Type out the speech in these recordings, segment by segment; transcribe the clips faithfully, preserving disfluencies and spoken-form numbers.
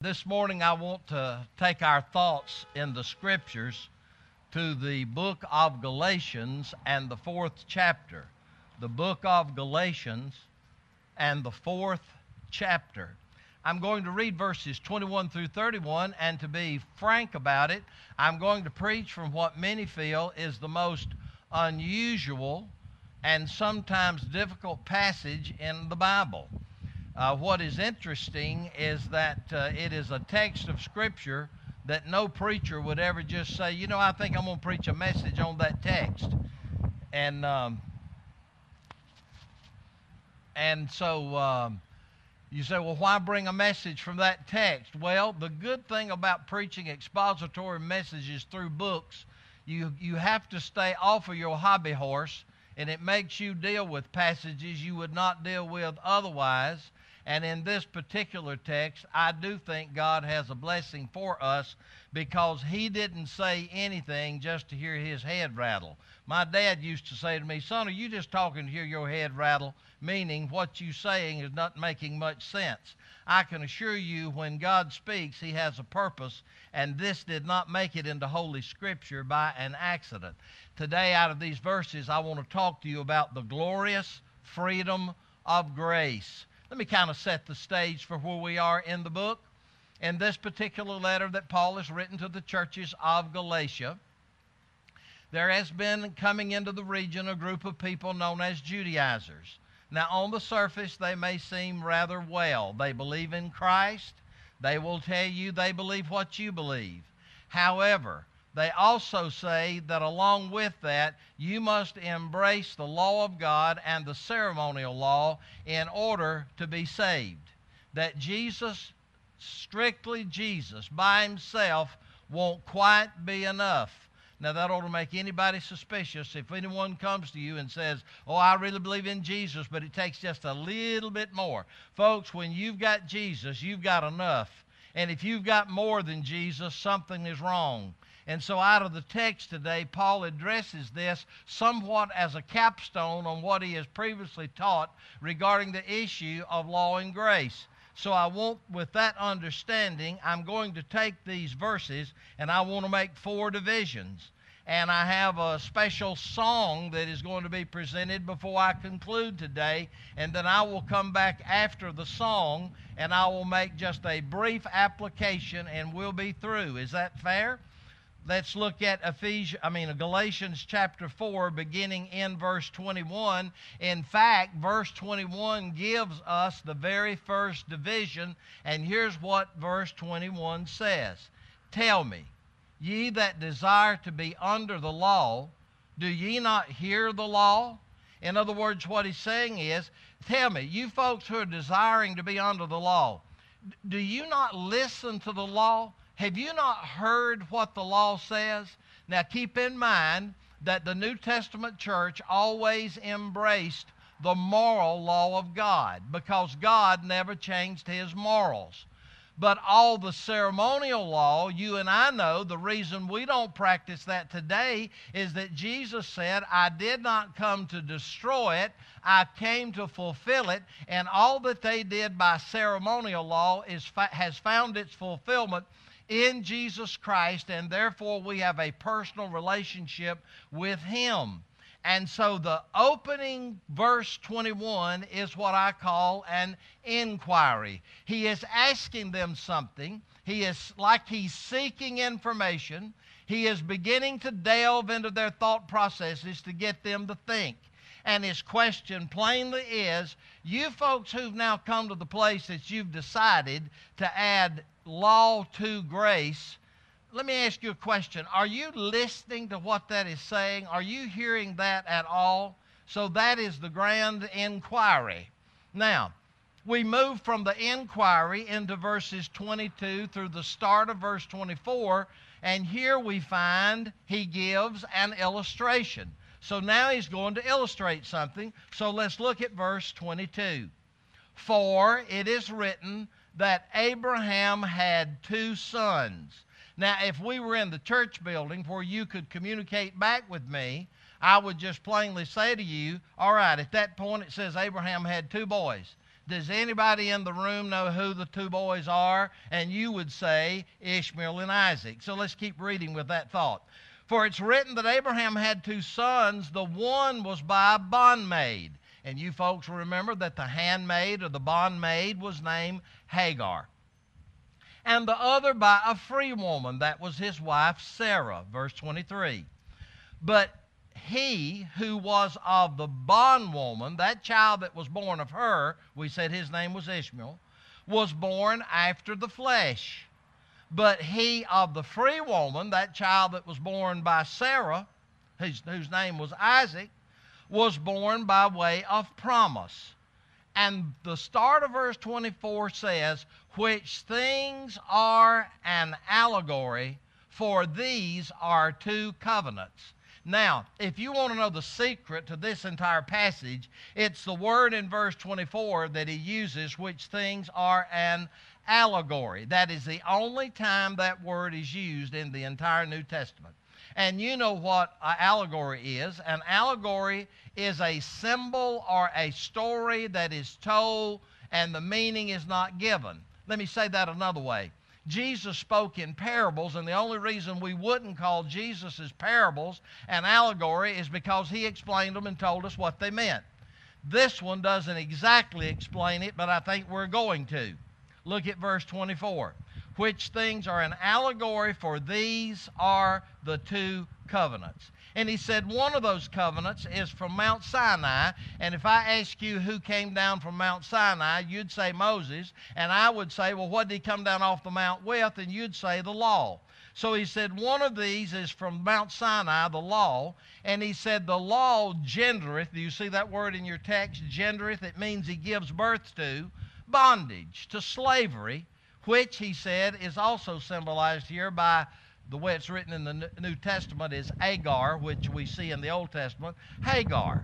This morning I want to take our thoughts in the Scriptures to the book of Galatians and the fourth chapter. The book of Galatians and the fourth chapter. I'm going to read verses twenty-one through thirty-one, and to be frank about it, I'm going to preach from what many feel is the most unusual and sometimes difficult passage in the Bible. Uh, what is interesting is that uh, it is a text of Scripture that no preacher would ever just say, you know, I think I'm going to preach a message on that text. And um, and so um, you say, well, why bring a message from that text? Well, the good thing about preaching expository messages through books, you you have to stay off of your hobby horse, and it makes you deal with passages you would not deal with otherwise. And in this particular text, I do think God has a blessing for us because He didn't say anything just to hear His head rattle. My dad used to say to me, son, are you just talking to hear your head rattle? Meaning what you're saying is not making much sense. I can assure you when God speaks, He has a purpose, and this did not make it into Holy Scripture by an accident. Today, out of these verses, I want to talk to you about the glorious freedom of grace. Let me kind of set the stage for where we are in the book. In this particular letter that Paul has written to the churches of Galatia, there has been coming into the region a group of people known as Judaizers. Now, on the surface, they may seem rather well. They believe in Christ. They will tell you they believe what you believe. However, they also say that along with that, you must embrace the law of God and the ceremonial law in order to be saved. That Jesus, strictly Jesus, by Himself, won't quite be enough. Now, that ought to make anybody suspicious. If anyone comes to you and says, oh, I really believe in Jesus, but it takes just a little bit more. Folks, when you've got Jesus, you've got enough. And if you've got more than Jesus, something is wrong. And so out of the text today, Paul addresses this somewhat as a capstone on what he has previously taught regarding the issue of law and grace. So I want, with that understanding, I'm going to take these verses and I want to make four divisions. And I have a special song that is going to be presented before I conclude today. And then I will come back after the song and I will make just a brief application and we'll be through. Is that fair? Let's look at Ephesians, I mean Galatians chapter four, beginning in verse twenty-one. In fact, verse twenty-one gives us the very first division, and here's what verse twenty-one says. Tell me, ye that desire to be under the law, do ye not hear the law? In other words, what he's saying is, tell me, you folks who are desiring to be under the law, do you not listen to the law? Have you not heard what the law says? Now keep in mind that the New Testament church always embraced the moral law of God because God never changed His morals. But all the ceremonial law, you and I know the reason we don't practice that today is that Jesus said, I did not come to destroy it, I came to fulfill it, and all that they did by ceremonial law is has found its fulfillment in Jesus Christ, and therefore we have a personal relationship with Him. And so the opening verse twenty-one is what I call an inquiry. He is asking them something. He is like he's seeking information. He is beginning to delve into their thought processes to get them to think. And his question plainly is, you folks who've now come to the place that you've decided to add law to grace, let me ask you a question. Are you listening to what that is saying? Are you hearing that at all? So that is the grand inquiry. Now, we move from the inquiry into verses twenty-two through the start of verse twenty-four, and here we find he gives an illustration. So now he's going to illustrate something. So let's look at verse twenty-two. For it is written that Abraham had two sons. Now, if we were in the church building where you could communicate back with me, I would just plainly say to you, all right, at that point it says Abraham had two boys. Does anybody in the room know who the two boys are? And you would say Ishmael and Isaac. So let's keep reading with that thought. For it's written that Abraham had two sons. The one was by a bondmaid. And you folks remember that the handmaid or the bondmaid was named Hagar. And the other by a free woman. That was his wife Sarah. Verse twenty-three. But he who was of the bondwoman, that child that was born of her, we said his name was Ishmael, was born after the flesh. But he of the free woman, that child that was born by Sarah, whose, whose name was Isaac, was born by way of promise. And the start of verse twenty-four says, which things are an allegory, for these are two covenants. Now, if you want to know the secret to this entire passage, it's the word in verse twenty-four that he uses, which things are an allegory. That is the only time that word is used in the entire New Testament. And you know what an allegory is. An allegory is a symbol or a story that is told and the meaning is not given. Let me say that another way. Jesus spoke in parables, and the only reason we wouldn't call Jesus' parables an allegory is because he explained them and told us what they meant. This one doesn't exactly explain it, but I think we're going to. Look at verse twenty-four. Which things are an allegory, for these are the two covenants. And he said one of those covenants is from Mount Sinai. And if I ask you who came down from Mount Sinai, you'd say Moses. And I would say, well, what did he come down off the mount with? And you'd say the law. So he said one of these is from Mount Sinai, the law. And he said the law gendereth. Do you see that word in your text? Gendereth. It means he gives birth to bondage, to slavery, which he said is also symbolized here by the way it's written in the New Testament is Agar, which we see in the Old Testament, Hagar.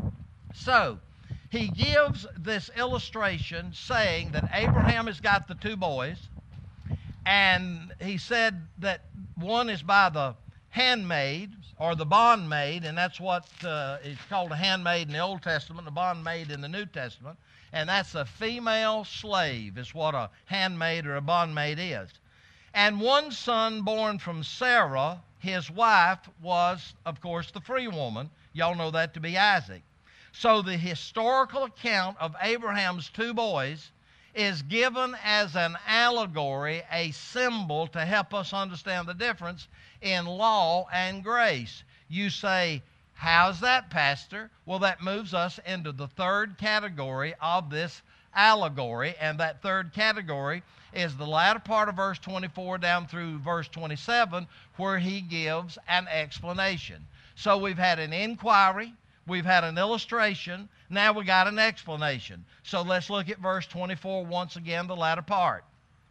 So, he gives this illustration saying that Abraham has got the two boys, and he said that one is by the handmaid or the bondmaid, and that's what uh, is called a handmaid in the Old Testament, a bondmaid in the New Testament, and that's a female slave is what a handmaid or a bondmaid is. And one son born from Sarah, his wife, was, of course, the free woman. Y'all know that to be Isaac. So the historical account of Abraham's two boys is given as an allegory, a symbol to help us understand the difference in law and grace. You say, how's that, Pastor? Well, that moves us into the third category of this allegory, and that third category is the latter part of verse twenty-four down through verse twenty-seven, where he gives an explanation. So we've had an inquiry, we've had an illustration, now we got an explanation. So let's look at verse twenty-four once again, the latter part.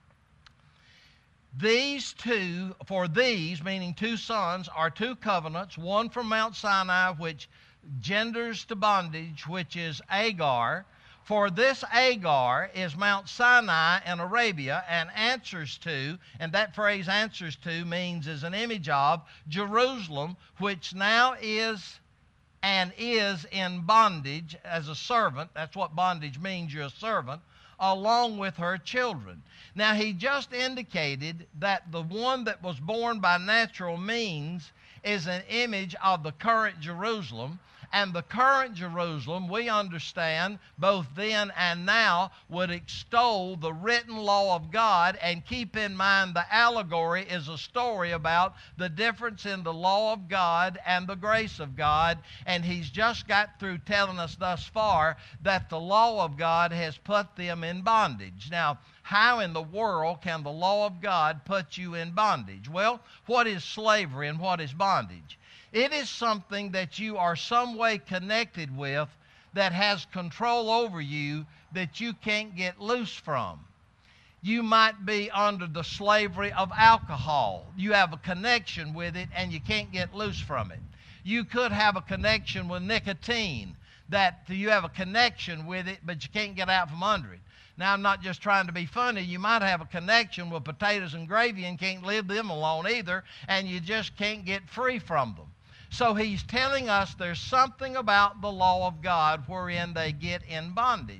These two, for these, meaning two sons, are two covenants, one from Mount Sinai, which genders to bondage, which is Agar. For this Agar is Mount Sinai in Arabia and answers to, and that phrase answers to means is an image of Jerusalem, which now is and is in bondage as a servant. That's what bondage means, you're a servant, along with her children. Now he just indicated that the one that was born by natural means is an image of the current Jerusalem. And the current Jerusalem, we understand, both then and now, would extol the written law of God, and keep in mind the allegory is a story about the difference in the law of God and the grace of God. And he's just got through telling us thus far that the law of God has put them in bondage. Now, how in the world can the law of God put you in bondage? Well, what is slavery and what is bondage? It is something that you are some way connected with that has control over you that you can't get loose from. You might be under the slavery of alcohol. You have a connection with it and you can't get loose from it. You could have a connection with nicotine, that you have a connection with it but you can't get out from under it. Now, I'm not just trying to be funny. You might have a connection with potatoes and gravy and can't leave them alone either, and you just can't get free from them. So he's telling us there's something about the law of God wherein they get in bondage.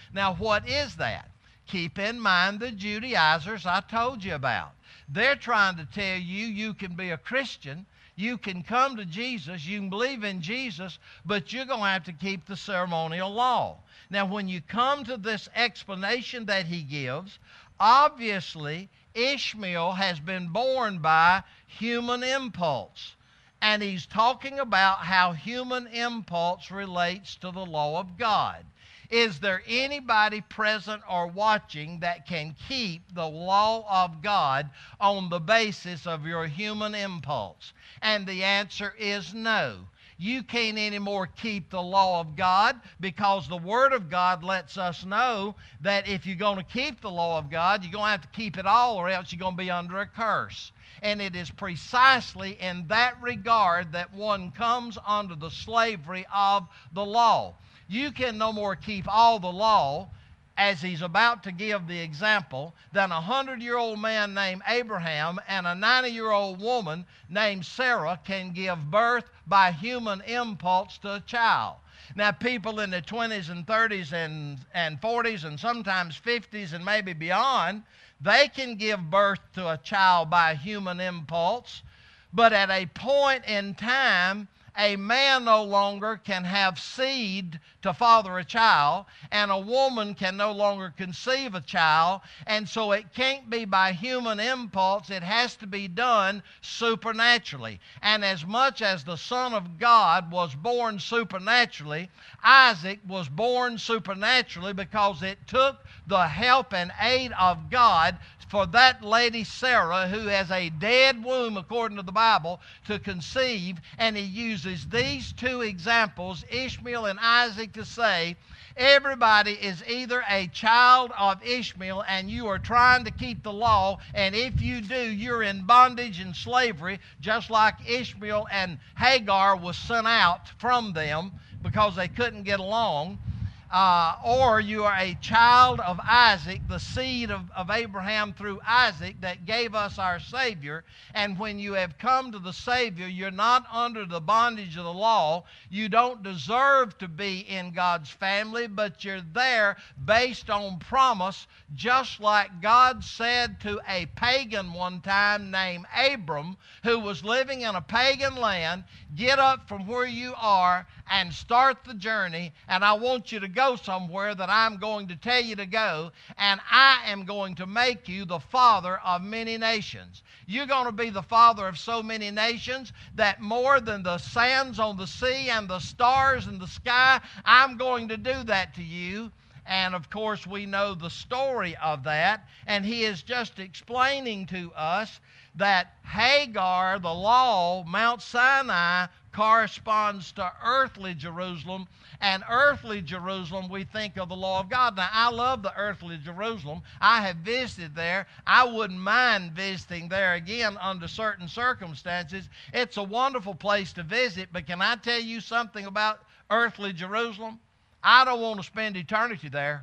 Now, what is that? Keep in mind the Judaizers I told you about. They're trying to tell you you can be a Christian, you can come to Jesus, you can believe in Jesus, but you're going to have to keep the ceremonial law. Now, when you come to this explanation that he gives, obviously Ishmael has been born by human impulse. And he's talking about how human impulse relates to the law of God. Is there anybody present or watching that can keep the law of God on the basis of your human impulse? And the answer is no. You can't anymore keep the law of God, because the Word of God lets us know that if you're going to keep the law of God, you're going to have to keep it all, or else you're going to be under a curse. And it is precisely in that regard that one comes under the slavery of the law. You can no more keep all the law, as he's about to give the example, than a hundred-year-old man named Abraham and a ninety-year-old woman named Sarah can give birth by human impulse to a child. Now, people in their twenties and thirties and, and forties and sometimes fifties and maybe beyond, they can give birth to a child by human impulse, but at a point in time, a man no longer can have seed to father a child, and a woman can no longer conceive a child, and so it can't be by human impulse. It has to be done supernaturally. And as much as the Son of God was born supernaturally, Isaac was born supernaturally because it took the help and aid of God for that lady Sarah, who has a dead womb according to the Bible, to conceive. And he uses these two examples, Ishmael and Isaac, to say everybody is either a child of Ishmael and you are trying to keep the law, and if you do, you're in bondage and slavery, just like Ishmael and Hagar was sent out from them because they couldn't get along. Uh, or you are a child of Isaac, the seed of, of Abraham through Isaac that gave us our Savior. And when you have come to the Savior, you're not under the bondage of the law. You don't deserve to be in God's family, but you're there based on promise, just like God said to a pagan one time named Abram, who was living in a pagan land, get up from where you are and start the journey, and I want you to go somewhere that I'm going to tell you to go, and I am going to make you the father of many nations. You're going to be the father of so many nations that more than the sands on the sea and the stars in the sky, I'm going to do that to you. And of course, we know the story of that, and he is just explaining to us that Hagar, the law, Mount Sinai, corresponds to earthly Jerusalem, and earthly Jerusalem, we think of the law of God. Now, I love the earthly Jerusalem. I have visited there. I wouldn't mind visiting there again under certain circumstances. It's a wonderful place to visit, but can I tell you something about earthly Jerusalem? I don't want to spend eternity there.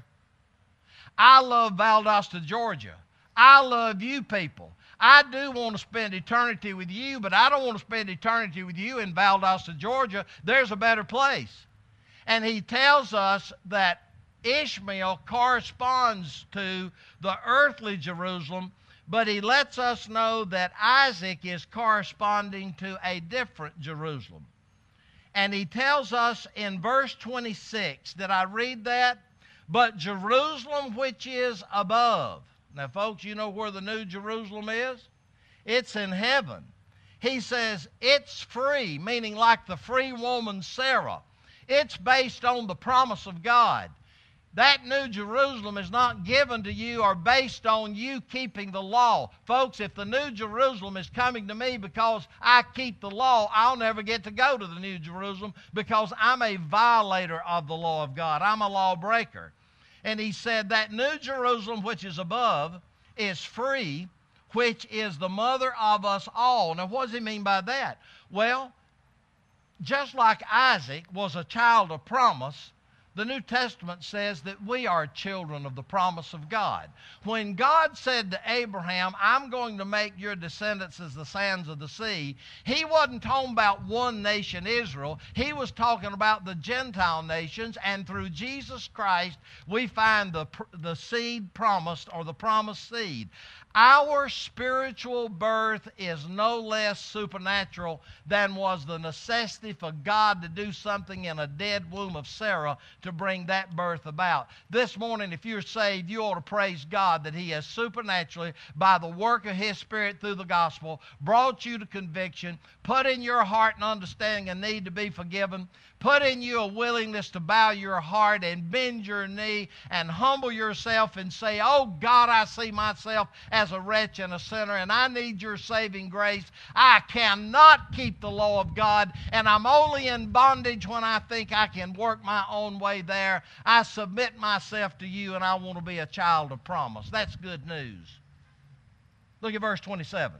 I love Valdosta, Georgia. I love you people. I do want to spend eternity with you, but I don't want to spend eternity with you in Valdosta, Georgia. There's a better place. And he tells us that Ishmael corresponds to the earthly Jerusalem, but he lets us know that Isaac is corresponding to a different Jerusalem. And he tells us in verse twenty-six, did I read that? But Jerusalem which is above. Now, folks, you know where the New Jerusalem is? It's in heaven. He says it's free, meaning like the free woman Sarah. It's based on the promise of God. That New Jerusalem is not given to you or based on you keeping the law. Folks, if the New Jerusalem is coming to me because I keep the law, I'll never get to go to the New Jerusalem because I'm a violator of the law of God. I'm a lawbreaker. And he said that New Jerusalem which is above is free, which is the mother of us all. Now, what does he mean by that? Well, just like Isaac was a child of promise, The New Testament says that we are children of the promise of God. When God said to Abraham, I'm going to make your descendants as the sands of the sea, he wasn't talking about one nation, Israel. He was talking about the Gentile nations, and through Jesus Christ, we find the, the seed promised, or the promised seed. Our spiritual birth is no less supernatural than was the necessity for God to do something in a dead womb of Sarah to bring that birth about. This morning, if you're saved, you ought to praise God that He has supernaturally, by the work of His Spirit through the gospel, brought you to conviction, put in your heart an understanding and need to be forgiven, put in you a willingness to bow your heart and bend your knee and humble yourself and say, oh God, I see myself as a wretch and a sinner, and I need your saving grace. I cannot keep the law of God, and I'm only in bondage when I think I can work my own way there. I submit myself to you, and I want to be a child of promise. That's good news. Look at verse twenty-seven.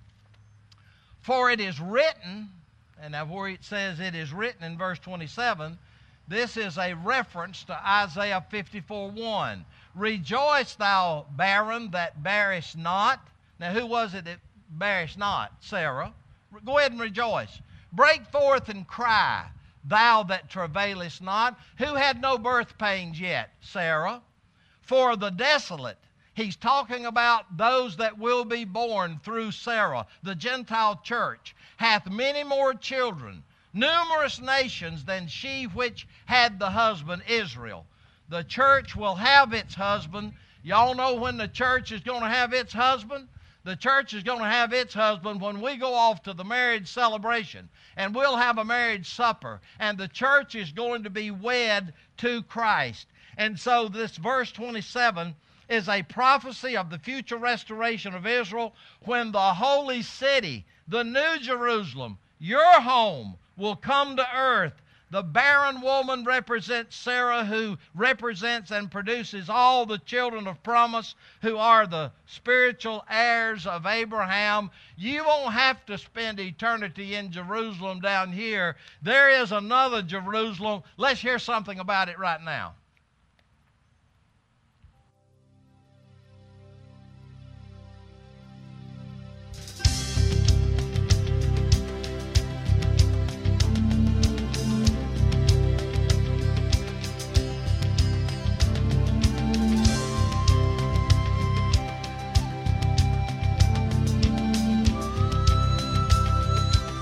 For it is written, and now where it says it is written in verse twenty-seven, this is a reference to Isaiah fifty-four one. Rejoice, thou barren that bearest not. Now, who was it that bearest not? Sarah. Go ahead and rejoice. Break forth and cry, thou that travailest not. Who had no birth pains yet? Sarah. For the desolate. He's talking about those that will be born through Sarah, the Gentile church, hath many more children, numerous nations than she which had the husband Israel. The church will have its husband. Y'all know when the church is going to have its husband? The church is going to have its husband when we go off to the marriage celebration, and we'll have a marriage supper, and the church is going to be wed to Christ. And so this verse twenty-seven is a prophecy of the future restoration of Israel when the holy city, the New Jerusalem, your home, will come to earth. The barren woman represents Sarah, who represents and produces all the children of promise who are the spiritual heirs of Abraham. You won't have to spend eternity in Jerusalem down here. There is another Jerusalem. Let's hear something about it right now.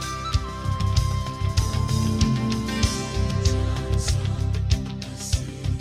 See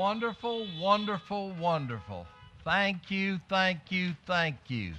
wonderful, wonderful, wonderful. Thank you, thank you, thank you.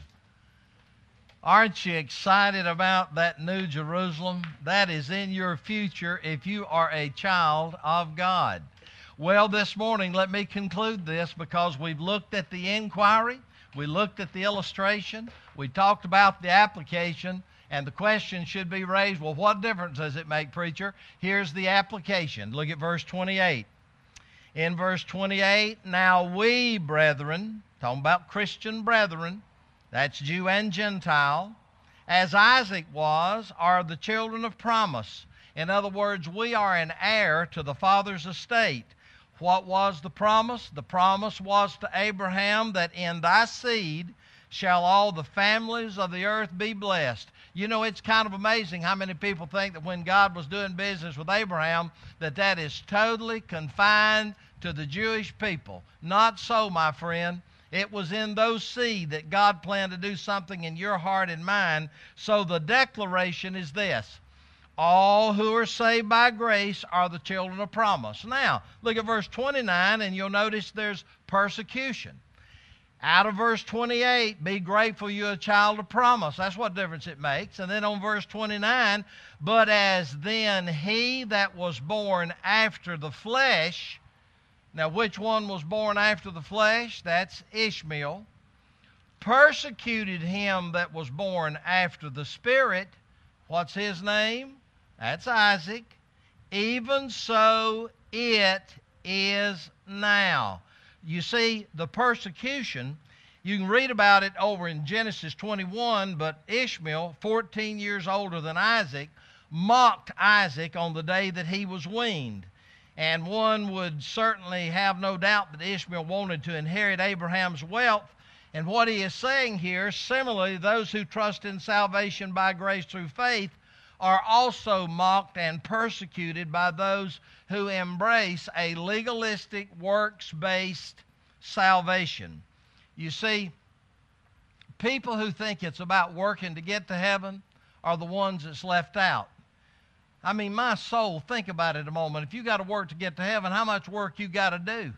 Aren't you excited about that New Jerusalem? That is in your future if you are a child of God. Well, this morning, let me conclude this because we've looked at the inquiry, we looked at the illustration, we talked about the application, and the question should be raised, well, what difference does it make, preacher? Here's the application. Look at verse twenty-eight. In verse twenty-eight, now we, brethren, talking about Christian brethren, that's Jew and Gentile, as Isaac was, are the children of promise. In other words, we are an heir to the Father's estate. What was the promise? The promise was to Abraham that in thy seed shall all the families of the earth be blessed. You know, it's kind of amazing how many people think that when God was doing business with Abraham, that that is totally confined to the Jewish people. Not so, my friend. It was in those seed that God planned to do something in your heart and mind. So the declaration is this: all who are saved by grace are the children of promise. Now, look at verse twenty-nine, and you'll notice there's persecution. Out of verse twenty-eight, be grateful you're a child of promise. That's what difference it makes. And then on verse twenty-nine, but as then he that was born after the flesh. Now, which one was born after the flesh? That's Ishmael. Persecuted him that was born after the Spirit. What's his name? That's Isaac. Even so it is now. You see, the persecution, you can read about it over in Genesis twenty-one, but Ishmael, fourteen years older than Isaac, mocked Isaac on the day that he was weaned. And one would certainly have no doubt that Ishmael wanted to inherit Abraham's wealth. And what he is saying here, similarly, those who trust in salvation by grace through faith are also mocked and persecuted by those who embrace a legalistic, works-based salvation. You see, people who think it's about working to get to heaven are the ones that's left out. I mean, my soul, think about it a moment. If you got to work to get to heaven, how much work you got to do?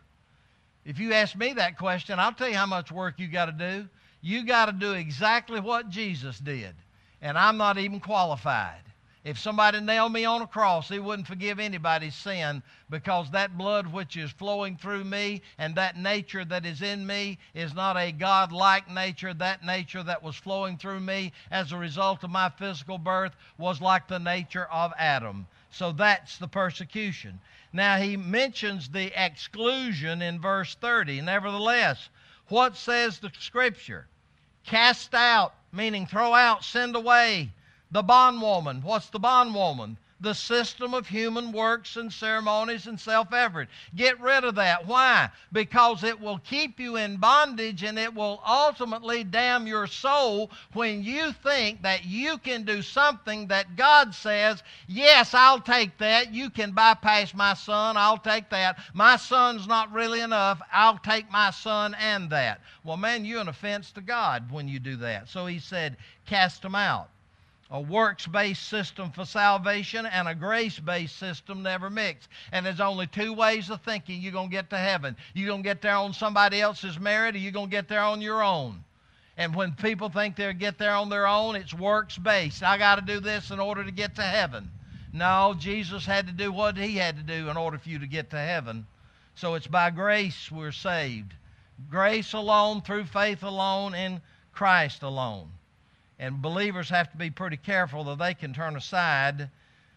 If you ask me that question, I'll tell you how much work you got to do. You got to do exactly what Jesus did, and I'm not even qualified. If somebody nailed me on a cross, he wouldn't forgive anybody's sin, because that blood which is flowing through me and that nature that is in me is not a God-like nature. That nature that was flowing through me as a result of my physical birth was like the nature of Adam. So that's the persecution. Now he mentions the exclusion in verse thirty. Nevertheless, what says the Scripture? Cast out, meaning throw out, send away. The bondwoman. What's the bondwoman? The system of human works and ceremonies and self-effort. Get rid of that. Why? Because it will keep you in bondage, and it will ultimately damn your soul when you think that you can do something that God says, yes, I'll take that. You can bypass my son. I'll take that. My son's not really enough. I'll take my son and that. Well, man, you're an offense to God when you do that. So he said, cast them out. A works-based system for salvation and a grace-based system never mix. And there's only two ways of thinking you're going to get to heaven. You're going to get there on somebody else's merit, or you're going to get there on your own. And when people think they'll get there on their own, it's works-based. I got to do this in order to get to heaven. No, Jesus had to do what he had to do in order for you to get to heaven. So it's by grace we're saved. Grace alone, through faith alone, in Christ alone. And believers have to be pretty careful that they can turn aside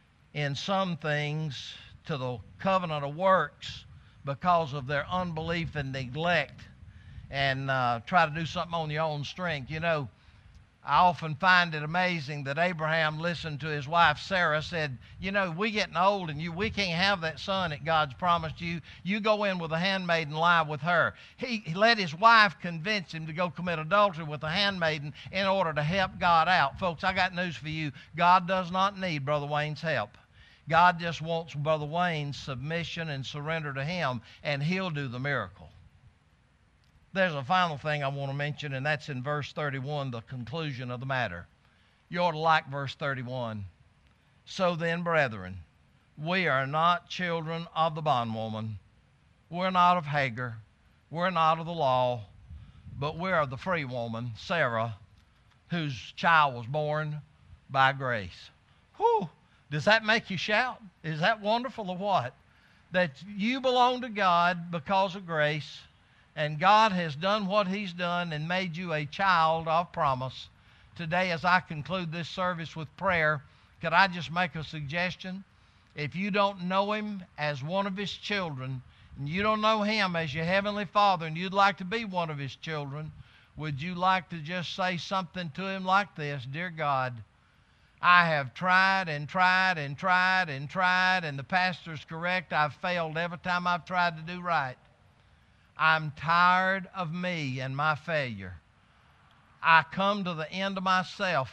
in some things to the covenant of works because of their unbelief and neglect, and uh, try to do something on your own strength. You know, I often find it amazing that Abraham listened to his wife Sarah, said, you know, we getting old and you we can't have that son that God's promised you. You go in with a handmaiden and lie with her. He, he let his wife convince him to go commit adultery with a handmaiden in order to help God out. Folks, I got news for you. God does not need Brother Wayne's help. God just wants Brother Wayne's submission and surrender to him, and he'll do the miracle. There's a final thing I want to mention, and that's in verse thirty-one, the conclusion of the matter. You ought to like verse thirty-one. So then, brethren, we are not children of the bondwoman, We're not of Hagar. We're not of the law, but we're of the free woman, Sarah, whose child was born by grace. Whew! Does that make you shout? Is that wonderful or what? That you belong to God because of grace, and God has done what He's done and made you a child of promise. Today, as I conclude this service with prayer, could I just make a suggestion? If you don't know Him as one of His children, and you don't know Him as your Heavenly Father, and you'd like to be one of His children, would you like to just say something to Him like this? Dear God, I have tried and tried and tried and tried, and the pastor's correct. I've failed every time I've tried to do right. I'm tired of me and my failure. I come to the end of myself.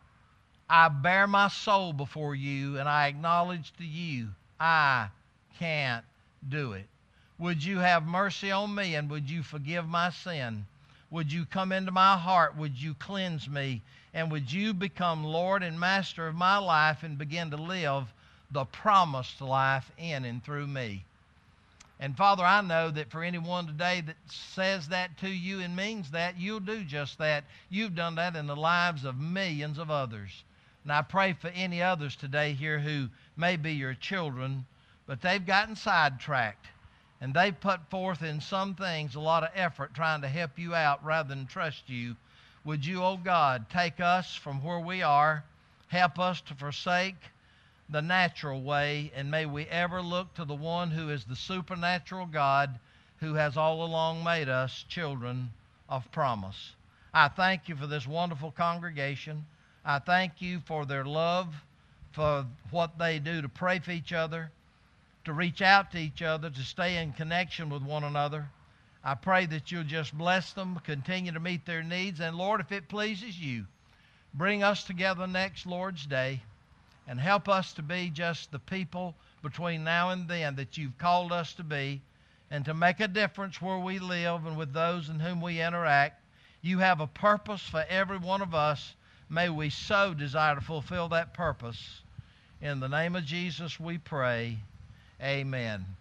I bear my soul before you, and I acknowledge to you, I can't do it. Would you have mercy on me, and would you forgive my sin? Would you come into my heart? Would you cleanse me? And would you become Lord and Master of my life and begin to live the promised life in and through me? And Father, I know that for anyone today that says that to you and means that, you'll do just that. You've done that in the lives of millions of others. And I pray for any others today here who may be your children, but they've gotten sidetracked. And they've put forth in some things a lot of effort trying to help you out rather than trust you. Would you, oh God, take us from where we are, help us to forsake the natural way, and may we ever look to the one who is the supernatural God who has all along made us children of promise. I thank you for this wonderful congregation. I thank you for their love, for what they do to pray for each other, to reach out to each other, to stay in connection with one another. I pray that you'll just bless them, continue to meet their needs, and Lord, if it pleases you, bring us together next Lord's Day and help us to be just the people between now and then that you've called us to be, and to make a difference where we live and with those in whom we interact. You have a purpose for every one of us. May we so desire to fulfill that purpose. In the name of Jesus we pray. Amen.